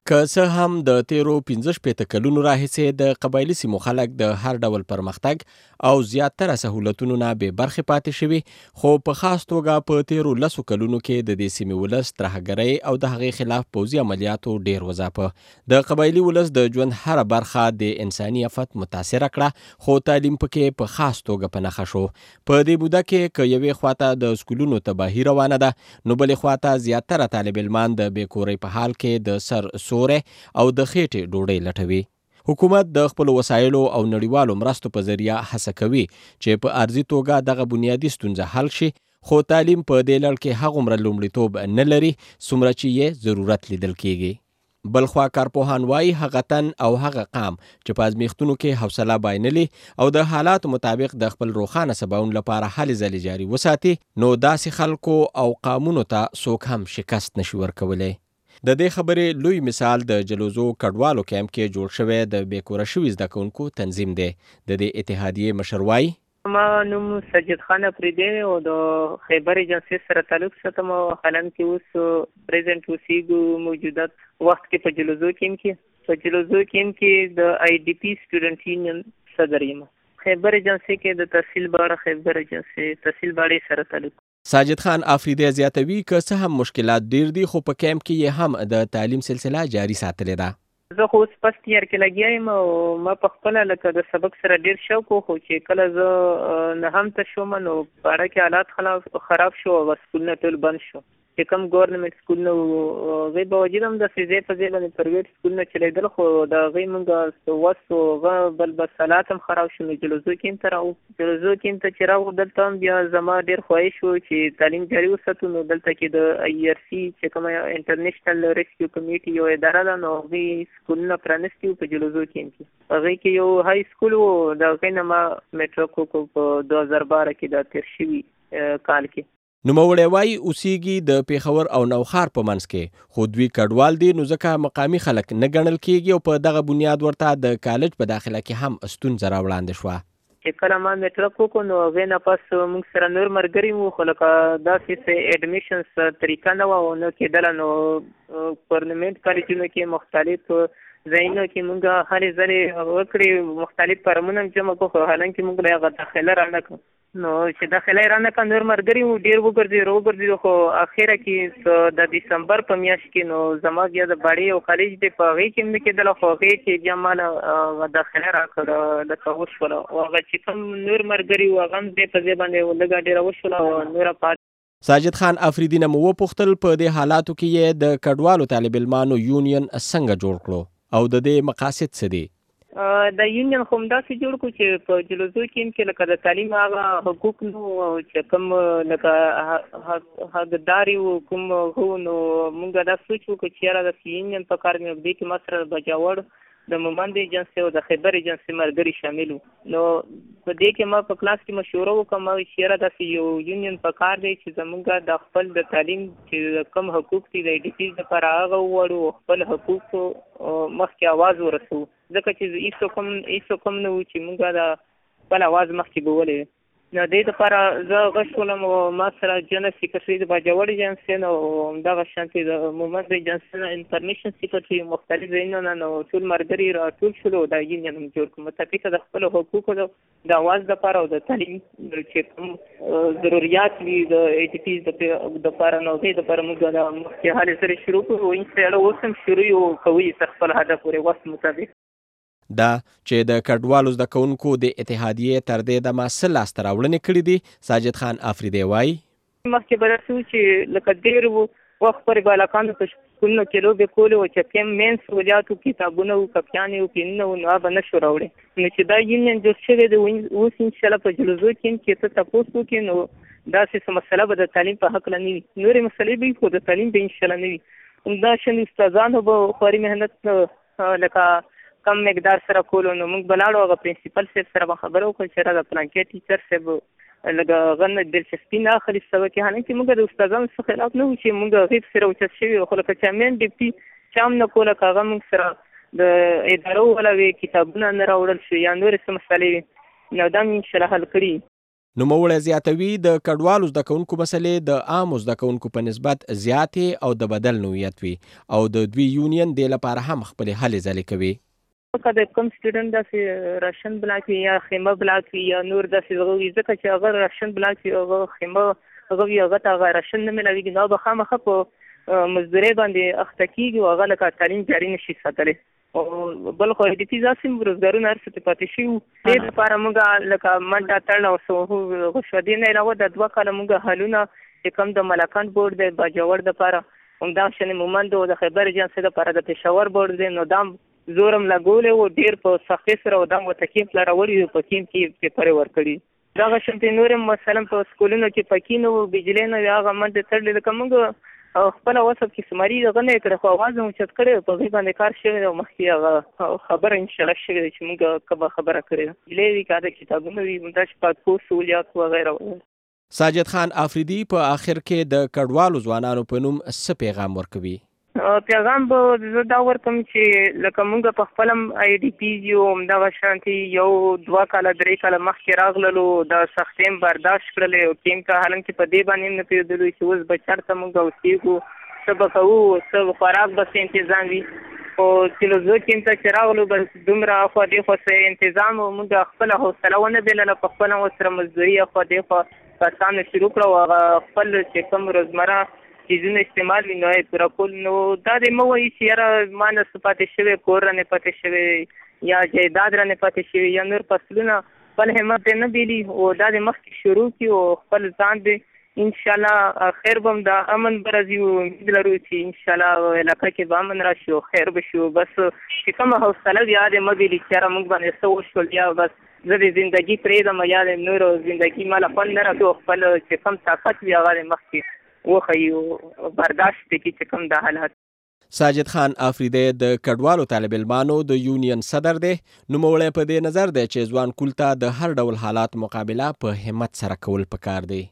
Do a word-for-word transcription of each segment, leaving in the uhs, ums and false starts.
که څه هم د تیرو پنځه شپېته کلونو راهیسې د قبایلي سیمو خلک د هر ډول پرمختګ او زیاتره سهولتونو نه بې برخې پاتې شوي، خو په خاص توګه په تیرو لسو کلونو کې د دې سیمې ولس ترهګرۍ او د هغې خلاف پوځي عملیاتو ډیر وځاپه. د قبایلي ولس د ژوند هره برخه د انساني افت متاثره کړه، خو تعلیم پکې په خاص توګه په نښه شو. په دې موده کې که یوې خواته د سکولونو تباهي روانه ده، نو بلې خواته زیاتره طالب علمان د بېکورۍ په حال کې د سر سوری او د خېټې ډوډۍ لټوي. حکومت د خپلو وسایلو او نړیوالو مرستو په ذریعه هڅه کوي چې په ارضي توګه دغه بنیادي ستونزه حل شي، خو تعلیم په دې لړ کې هغومره لومړیتوب نه لري څومره چې یې ضرورت لیدل کیږي. بلخوا کارپوهان وایي هغه تن او هغه قام چې په ازمیښتونو کې حوصله بایللي او د حالاتو مطابق د خپل روښانه سباون لپاره هلې ځلې جاري وساتي، نو داسې خلکو او قامونو ته څوک هم شکست نشي ورکولی. د دې خبرې لوی مثال د جلوزو کډوالو کیمپ کې جوړ شوی د بېکوره شوي زده کوونکو تنظیم دی. د دې اتحادیې مشر وایي ما نوم سجد خان افریدی او د خیبر ایجنسۍ سره تعلق ساتم او حالان کې اوس پریزنټ اوسیږو موجوده وخت کې په جلوزو کیمپ کې په جلوزو کیمپ کې د آی ډي پي سټوډنټ یونین صدر یم. خیبر ایجنسۍ کې د تحصیل باړه خیبر ایجنسۍ تحصیل باړې سره تعلق. ساجد خان افریدی زیاتوي که څه هم مشکلات ډیر دي، خو په کیمپ کې یې هم د تعلیم سلسله جاري ساتلې ده. زه خو اوس فسټ ایئر کې لګیا یم او ما په خپله لکه د سبق سره ډېر شوق و، خو چې کله زه نهم ته شوم نو په اړه کې حالات خراب شو او سکولونه ټول بند شو. چې کوم ګورنمنټ سکولونه وو هغې باوجود هم داسې ځای په ځای باندې پرایویټ سکولونه چلېدل، خو د هغې مونږ وس و هغه بل بس حالات هم خراب شو. نو جلوزو کیمپ ته راغلو. جلوزو کیمپ ته چې راغلو دلته هم بیا زما ډېر خواهش و چې تعلیم جاري وساتو. نو دلته کې د آی ار سی چې کومه انټرنیشنل ریسکیو کمیټي یو اداره ده، نو هغوی سکولونه پرانستي وو په جلوزو کیمپ کې. هغې کې یو های سکول و، د هغې نه ما میټرک وکړو په دوه زره باره کې دا تېر شوي کال کې. نوموړی وایي اوسیږي د پیښور او نوښار په منځ کې، خو دوی کډوال دي، نو ځکه مقامي خلک نه ګڼل کیږي او په دغه بنیاد ورته د کالج په داخله کې هم ستونزه راوړاندې شوه. چې کله ما میټرک وکړو نو هغې نه پس موږ سره نور ملګري وو، خو لکه داسې څه اډمیشنس طریقه نه وه او نه کېدله. نو ګورنمنټ کالجونو کې مختلف ځایونو کې موږ هرې ځلې وکړې، مختلف فارمونه هم جمع کړو، خو حالانکې موږ له هغه داخله رانه کړو. نو چې داخله یې رانه کړه نور ملګري وو ډېر وګرځېدو وګرځېدو، خو اخره کې د دسمبر په میاشت کې نو زما بیا د باړې یو کالج دی په هغې کې هم نه کېدله، خو هغې کې بیا ما له داخله راکړه لکه وشوله. او هغه چې کوم نور ملګري وو هغه هم ځای په ځای باندې لږه ډېره وشوله او نوره پاتې. ساجد خان افریدي نه مو وپوښتل په دې حالاتو کې یې د کډوالو طالب علمانو یونین څنګه جوړ کړو او د دې مقاصد څه دي؟ د یونین خو همداسې جوړ کړو چې په جلوزو کیمپ کې لکه د تعلیم هغه حقوق نو چې کوم لکه حقداري وو کوم هو، نو مونږ دا سوچ وکړو چې یاره داسې یونین په کار دی. دې کې ما سره بجاوړ د مومند ایجنسۍ او د خیبر ایجنسۍ ملګري شامل وو. نو په دې کې ما په کلاس کې مشوره وکړم چې یاره داسې یو یونین په کار دی چې زمونږ د خپل د تعلیم چې کوم حقوق دي د ای ډي پیز لپاره هغه ووړو او خپل حقوق مخکې اواز ورسوو، ځکه چې هېڅوک هم هېڅوک هم نه وو چې مونږ د خپل اواز مخکې بولی. نو دې دپاره زه غږ شولم او ما سره جنرال سیکرټري د باجوړ ایجنسۍ نه او همدغه شانتې د مومند ایجنسۍ نه انفارمیشن سیکرټري مختلف ځایونو نه نو ټول ملګري راټول شولو او دا یونین هم جوړ کړو متفقه د خپلو حقوقو د اواز دپاره او د تعلیم چې کوم ضروریات وي د ای ټي پیز دپاره نو هغې دپاره موږ د مخکې هلې سره شروع کړو او انشاءالله اوس هم شروع کوي تر خپل هدف پورې وخت مطابق. دا چې د کډوالو زده کوونکو د اتحادیې تر دې دمه څه لاسته راوړنې کړي دي، ساجد خان افریدی وایي مخکې به داسې وو چې لکه ډېر وخت پورې به هلکانو په سکولونو کې لوبې کولې وو چې کوم مین سهولیات وو، کتابونه وو، کپیانې وو، پینونه وو، نو هغه به نه شو راوړی. نو چې دا یونین جوړ شوی دی اوس انشاءالله په جلوزو کیمپ کې ته تپوس وکړې نو داسې څه مسله به د تعلیم په هکله نه وي، نورې مسلې به وي خو د تعلیم به انشاءالله نه وي. همدا شان استادانو به خواري محنت لکه کم مقدار سره کولو، نو موږ به لاړو هغه پرنسپل صاحب سره به خبره وکړو چې راځه پلانکې ټیچر صاحب لږه هغه نه دلچسپي نه اخلي سبق کې، حالانکې موږ د استادانو څه خلاف نه وو چې موږ هغې سره اوچت شوي وو، خو لکه چې مین ډیپټي چا هم نه کوله که هغه موږ سره د ادارو والا وې کتابونه نه راوړل شو یا نورې څه مسلې وي، نو دا مې انشاءالله حل کړي. نوموړی زیاتوي د کډوالو زده کوونکو مسلې د عامو زده کوونکو په نسبت زیاتې او د بدل نوعیت وي او د دوی یونین دې لپاره هم خپلې هلې ځلې کوي. که د کوم سټوډنټ داسې راشن بلاک وي یا خیمه بلاک وي یا نور داسې هغه وي، ځکه چې هغه راشن بلاک وي هغه خیمه هغه وي هغه ته هغه راشن نه میلاویږي، نو به خامخا په مزدورۍ باندې اخته کېږي او هغه لکه تعلیم جاري نه شي ساتلی. او بل خو د دې داسې روزګارونه هر څه ته پاتې شوي وو. دې لپاره موږ لکه منډه تړل او غوښه دې نه علاوه د دوه کاله موږ حلونه چې کوم د ملکان بورډ دی باجوړ دپاره همدغه شانې مومند او د خیبر ایجنسۍ دپاره د پېښور بورډ دی، نو دا زورم لګولی و ډېر په سختۍ سره او دا م ورته کیمپ لا راوړي وو، په کیمپ کې پیپرې ورکړي. دغه شانتې نور هم مثلا په سکولونو کې پکې نه وو، بجلۍ نه وي، هغه منډې تړلې لکه موږ خپله وصف کې سمري هغه نه یې کړی خو اواز هم اوچت کړی، په هغې باندې کار شوی دی او مخکې هغه خبره انشاءالله شوې ده چې موږ کومه خبره کړې ده. بجلۍ وي که د کتابونه وي دا چې پاسپورټ سهولیات وغیره وغیره. ساجد خان افریدي په آخر کې د کډوالو ځوانانو په نوم څه پیغام ورکوي؟ پیغام به زه دا ورکوم چې لکه موږ په خپل هم آی ډي پیز یو، همدغه شانتې یو دوه کاله درې کاله مخکې راغللو، د سختۍ هم برداشت کړلې او کیمپ ته حالانکې په دې باندې هم نه پوهېدلو چې اوس به چېرته موږ اوسېږو، څه به کوو، څه خوراک به څه انتظام وي. خو چې نو زه کیمپ ته چې راغلو بس دومره اخوا دېخوا څه انتظام و، موږ خپله حوصله ونه بېلله، په خپله ورسره مزدوري اخوا دېخوا کسانو شروع کړه او هغه خپل چې کوم روزمره چیزونه استعمال وي نو یې پوره کول. نو دا دې مه وایي چې یاره ما نه څه پاتې شوی، کور رانې پاتې شوی یا جایداد رانې پاتې شوی یا نور فصلونه، خپل همت دې نه بیلي او دا دې مخکې شروع کړي او خپل ځان دې انشاءالله خیر به هم د امن به راځي او امید لرو چې انشاءالله علاقه کې به امن راشي او خیر به شي. بس چې کومه حوصله وي هغه دې مه بیلي چې یاره موږ باندې څه وشول یا بس زه د زندګي پرېږدم یا د نورو زندګي ماله خوند نه راکوي او خپل چې کوم طاقت وي هغه دې مخکې وښیي او برداشت وکړي چې کوم دا حالات. ساجد خان افریدی د کډوالو طالب علمانو د یونین صدر دی. نوموړی په دې نظر دی چې ځوان کول ته د هر ډول حالات مقابله په همت سره کول پکار دی.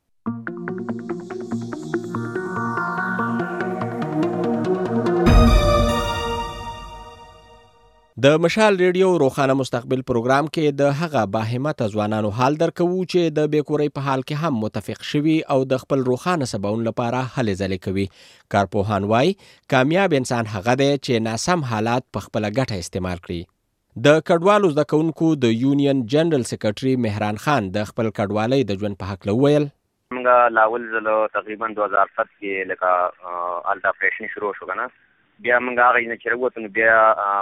د مشال ریډیو روښانه مستقبل پروګرام کې د هغه باهمته ځوانانو حال درکوو چې د بیکورۍ په حال کې هم متفق شوي او د خپل روښانه سباون لپاره هلې ځلې کوي. کارپوهان وایي کامیاب انسان هغه دی چې ناسم حالات په خپله ګټه استعمال کړي. د کډوالو زده کوونکو د یونین جنرال سیکرټري مهران خان د خپل کډوالۍ د ژوند په هکله وویل. موږ لاول ځل تقریبا دوه هزار سات کې لکه هلته اپریشن شروع شو که نه، بیا موږ هغه نه چې راووتو نو بیا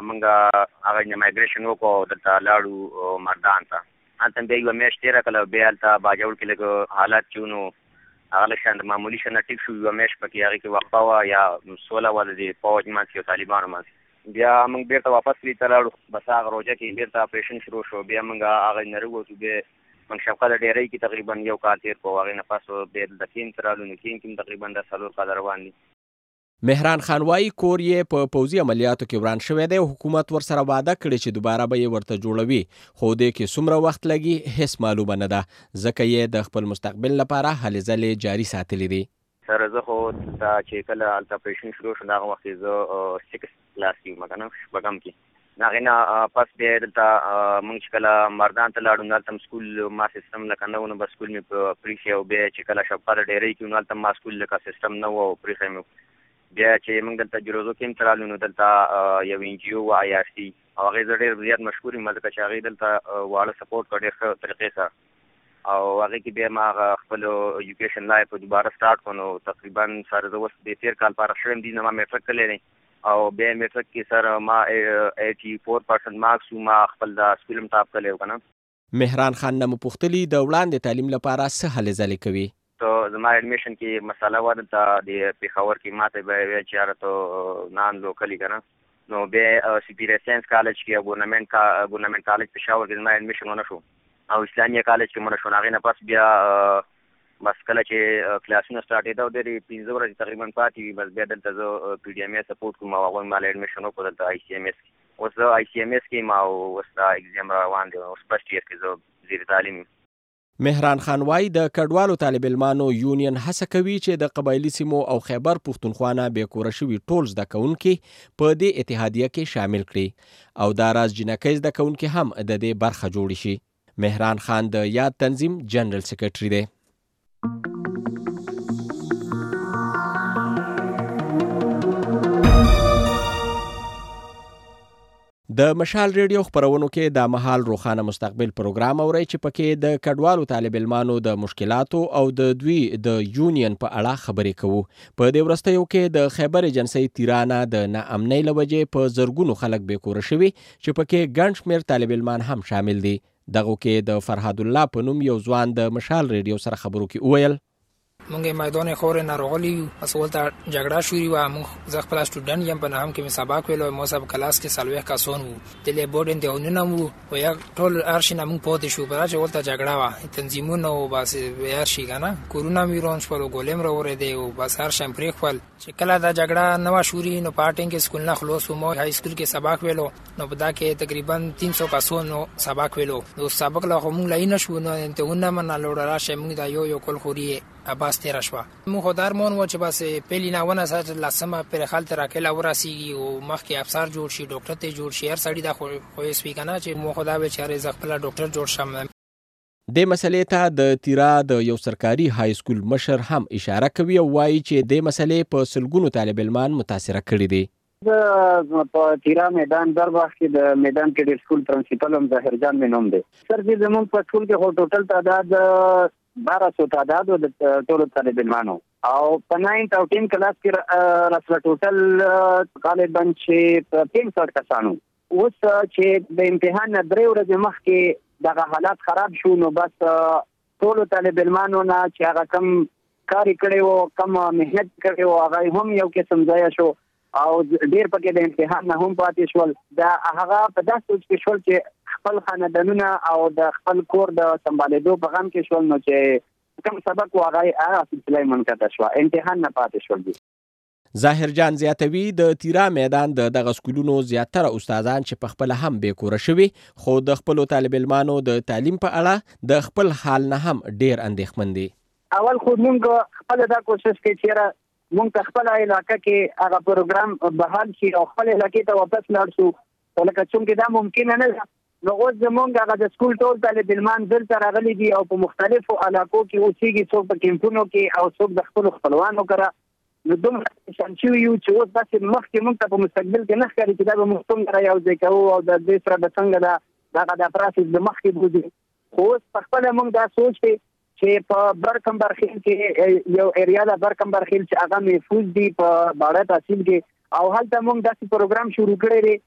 موږ هغه نه مایګریشن وکړو دلته لاړو مردان ته. هلته بیا یوه میاشت تېره کړله، بیا هلته باجوړ کې لږ حالات چې نو هغه له شان د معمولي شان نه ټیک شو، یوه میاشت پکې هغې کې وقفه وه یا سوله وه د دې پوج منځ کې او طالبانو منځ. بیا موږ بېرته واپس کلي ته لاړو، بس هغه روژه کې بېرته اپریشن شروع شو. بیا موږ هغې نه راووتو، بیا موږ شفقت ډېرۍ کې تقریبا یو کال تېر کړو، هغې نه پس بیا دلته کیمپ ته رالو، نو کیمپ کې تقریبا دا څلور کاله روان دي. مهران خان وایي کور یې په پوځي عملیاتو کې وران شوی دی او حکومت ورسره وعده کړې چې دوباره به یې ورته جوړوي، خو دې کې څومره وخت لګي هیڅ معلومه نه ده، ځکه یې د خپل مستقبل لپاره هلې ځلې جاري ساتلې دي. سره زه خو دا چې کله هلته اپریشن شروع شو هغه وخت یې زه سکس کلاس کې وم که نه شپږم کې، د هغې نه پس بیا دلته موږ چې کله مردان ته لاړو نو هلته هم سکول ما سیسټم لکه نه و، نو بس سکول مې په پرېښی او بیا چې کله شفقت ډېرۍ کې نو هلته ما سکول لکه سیسټم نه و او پرېښی مې. بیا چې موږ دلته جروزو کیمپ ته رالو نو دلته یو ان جي او و آی آر سي او هغې زه ډېر زیات مشهور یم ځکه چې هغې دلته واړه سپورټ کړ ډېر ښه طریقې سره او هغې کې بیا ما هغه خپل ایجوکیشن لایف دوباره سټارټ کړو. نو تقریبا سر زه اوس د تېر کال فارغ شوی یم، دي نه ما میټرک کړی دی او بیا میټرک کې سر ما ایټي فور پرسنټ مارکس و، ما خپل دا سکول هم ټاپ کړی و که نه. مهران خان نه مو پوښتلي د وړاندې تعلیم لپاره څه هلې ځلې کوي. زما ایډمیشن کې مسله وه دلته د پېښور کې ماته به ویل چې یاره ته نان لوکل که نه، نو بیا سپیریئر ساینس کالج کې او ګورنمنټ ګورنمنټ کالج پېښور کې زما ایډمیشن ونه شو او اسلامیه کالج کې ونه شو. هغې نه پس بیا بس کله چې کلاسونه سټارټېده او ډېرې پنځه ورځې تقریبا پاتې وي، بس بیا دلته زه پي ډي ایم اے سپورټ کوم او هغوی ماله ایډمیشن وکړو دلته آی سی ایم ایس کې. اوس زه آی سی ایم ایس کې یم او اوس دا اګزام روان دی، اوس فرسټ ایئر کې زه زیر تعلیم یم. مهران خان وایي د کډوالو طالب علمانو یونین هڅه کوي چې د قبایلي سیمو او خیبر پښتونخوا نه بېکوره شوي ټول زده کوونکي په دې اتحادیه کې شامل کړي او دا راز جنکۍ زده کوونکي هم د دې برخه جوړې شي. مهران خان د یاد تنظیم جنرال سیکریټري دی. د مشال ریډیو خبرونو کې د مهال روخانه مستقبل پروګرام اورئ چې پکې د کډوالو طالب علمانو د مشکلاتو او د دوی د یونین په اړه خبرې کوو. په دې وروستیو کې د خیبر ایجنسۍ تیرانه د ناامنۍ له وجې په زرګونو خلک بېکوره شوي چې پکې ګڼ شمېر طالب علمان هم شامل دي. دغه کې د فرهاد الله په نوم یو ځوان د مشال ریډیو سره خبرو کې وویل مونږه میدان خورې ناروغلی اصل ته جګړه شوې و. مونږ زه خپل سټوډنټ یم په نام کې مې سبق ویلو. مو سب کلاس کې سلوي کسون وو د لیبورډ انده ونو وو یا ټول ارشنه مونږ پوه شو په چې ولته جګړه و تنظیمونه او بس ارشي کنه کورونا ویروس په ګولم راوړې دی او بس هر شم پرې خپل چې کله دا جګړه نو شوري نو پارټینګ کې سکول نه خلاص مو های سکول کې سبق ویلو نو په دا کې تقریبا تین سو کسون سبق ویلو. نو سبق لا مونږ لای نه شو نو ته ونه من لوړ راشه مونږ دا یو یو کول خوري اباس تیر شوا. مو خدار مون و چې بس پهلی ناونه سات لاسمه پر خالت راکله وراسیږي او مخکې افسر جوړ شي ډاکټر ته جوړ شي هر سړی دا خو یې سپی کنه چې مو خدا به چاره زغپلا ډاکټر جوړ شم. د مسلې ته د تیرا د یو سرکاري های سکول مشر هم اشاره کوي او وایي چې د مسلې په سلګونو طالب علمان متاثر کړي دي. په تیرا میدان درباغ کې د میدان کې د سکول پرنسپل هم ظاهر جان مې نوم دی. سر دې زموږ په سکول کې هو ټوټل تعداد بارہ سو تعداد د ټولو طالب علمانو او په ناینت او ټین کلاس کې رسله ټوټل غالبا چې پنځه کسانو. اوس چې د امتحان درې ورځې مخکې دغه حالات خراب شو نو بس ټولو طالب علمانو نه چې هغه کم کار کړی وو کم مهنت کړی وو هغه هم یو قسم ځای شو او ډیر پکې د امتحان نه هم پاتې شول. دا هغه په داسې سوچ کې شول چې خپل خاندانونه او د خپل کور د سمبالېدو په غم کې شول نو چې کوم سبق واغای هغه سلسله منقطع شو امتحان نه پاتې شول دي. ظاهر جان زیاتوي د تیرا میدان د دغه سکولونو زیاتره استادان چې په خپل هم بېکوره شوي خو د خپل طالب علمانو د تعلیم په اړه د خپل حال نه هم ډیر اندېښمن دي. اول خو موږ خپل دا کوشش کوي چې مونږ ته خپل علاقه کې هغه پروګرام بحال شي او خپل علاقې ته واپس لاړ شو. ولکه څنګه دا ممکن نه ده نو اوس زمونږ هغه د سکول ټول طالب علمان دلته راغلي دي او په مختلفو علاقو کې اوسېږي څوک په کیمپونو کې او څوک د خپل خپلوانو کره. نو دومره شانچو یو چې اوس داسې مخکې مونږ ته په مستقبل کې نه ښکاري چې دا به موږ څومره یو ځای کوو او د دې سره به څنګه دا دغه د پراسس د مخکې بوځي. خو اوس په خپله مونږ دا سوچ دی چې په برکمبرخیل کې یو ایریا ده برکمبرخیل چې هغه محفوظ دي په باړه تحصیل کې او هلته موږ داسې پروګرام شروع کړی دی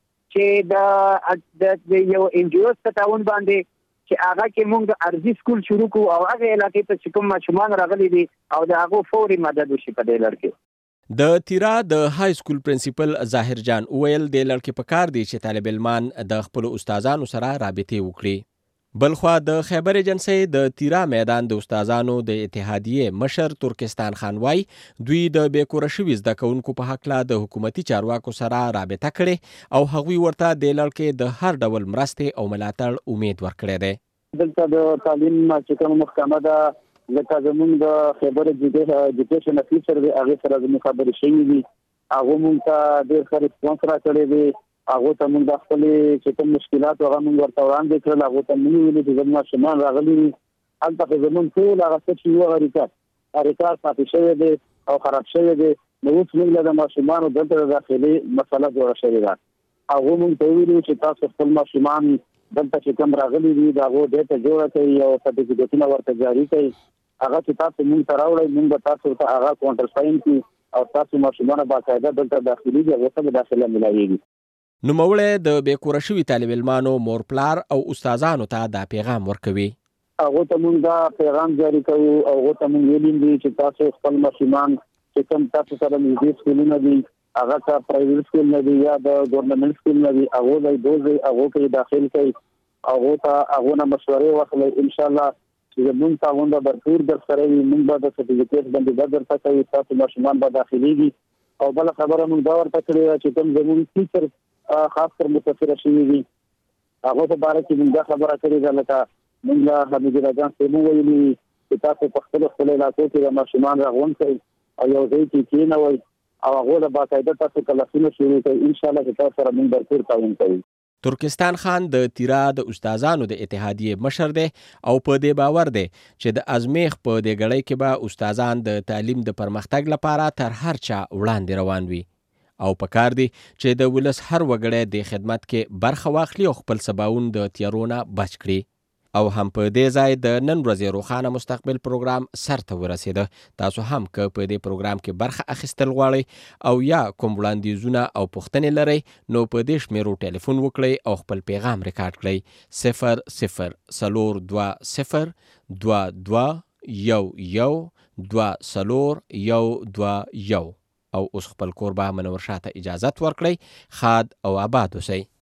چې د یو ان جی اوز په تعاون باندې چې هغه کې موږ ارزي سکول شروع کوو او هغه علاقې ته چې کوم ماشومان راغلي دي او د هغو فوري مدد وشي په دې لړ کې. د تیرا د های سکول پرنسپل ظاهر جان وویل د لړ کې پکار دی چې طالب علمان د خپل استادانو سره رابطې وکړي. بلخوا د خیبر ایجنسۍ د تیرا میدان د استادانو د اتحادیې مشر ترکستان خان وای دوی د بېکوره شوي زده کوونکو په هکله د حکومتي چارواکو سره رابطه کړې او هغوی ورته د لړ کې د هر ډول مرستې او ملاتړ امید ورکړی دی. دلته د تعلیم چې کوم محکمه ده لکه زموږ د خیبر ایجوکیشن افیسر دی هغې سره زموږ خبرې شوي دي. هغو موږ ته ډېر ښه ریسپانس راکړی دی. هغه ته موږ د خپل چې کوم مشکلات هغه موږ ورته وړاندې کړل. هغه ته موږ ویلي چې زموږ ماشومان راغلي دي هلته زموږ ټول هغه څه چې یو حرکت حرکت پاتې شوی دی او خراب شوی دی نو اوس موږ د ماشومانو دلته د داخلي مسله جوړه شوې ده. هغه موږ ته ویلي چې تاسو خپل ماشومان دلته چې کوم راغلي دي د هغو ډیټا جوړه کړئ او سرټیفیکیټونه ورته جاري کړئ. هغه چې تاسو موږ ته راوړئ موږ به تاسو ته هغه کاونټر ساین کړي او تاسو ماشومان باقاعده دلته داخليږي هغه ته داخله ملایږي. نوموړی د بېکوره شوي طالب علمانو مور پلار او استادانو ته دا پیغام ورکوي. هغه ته موږ دا پیغام جاری کوو او هغه ته موږ ویلي دي چې تاسو خپل ماشومان چې کوم تاسو سره نږدې سکولونه دي هغه که پرایویټ سکول نه دي یا د ګورنمنټ سکول نه دي هغه له دوزي هغه کې داخل کړئ. هغه ته هغه نه مشورې واخلئ. ان شاء الله چې موږ تاسو ته برپور در سره وي موږ به د سرټیفیکیټ باندې درته کوي تاسو ماشومان به داخليږي. او بل خبره موږ دا ورته کړې چې کوم زموږ ټیچر خاص کر متاثر شوي دي هغه په باره کې موږ خبره کړې ده لکه موږ له حمید الله جان صاحب ویلي چې تاسو په خپل خپل علاقو کې د ماشومان راغونډ کړئ او یو ځای کې کېنوئ او هغه له باقاعده تاسو کلاسونه شروع کړئ. ان شاء الله چې تاسو سره موږ برپور تعاون کوو. ترکستان خان د تیرا د استادانو د اتحادیې مشر دی او په دې باور دی چې د ازمیخ په دې غړۍ کې به استادان د تعلیم د پرمختګ لپاره تر هر چا وړاندې روان وي او پکار دی چې د ولس هر وګړی د خدمت کې برخه واخلي او خپل سباون د تیارونه بچ کړي. او هم په دې ځای د نن ورځې روښانه مستقبل پروګرام سرته ورسېده. تاسو هم که په دې پروګرام کې برخه اخیستل غواړئ او یا کوم وړاندیزونه او پوښتنې لرئ نو په دې شمیرو ټلیفون وکړئ او خپل پیغام ریکارډ کړئ. صفر صفر څلور دوه صفر دوه دوه یو یو دوه څلور یو دوه یو. او اوس خپل کوربه منور شاه ته اجازت ورکړئ. ښاد او آباد اوسئ.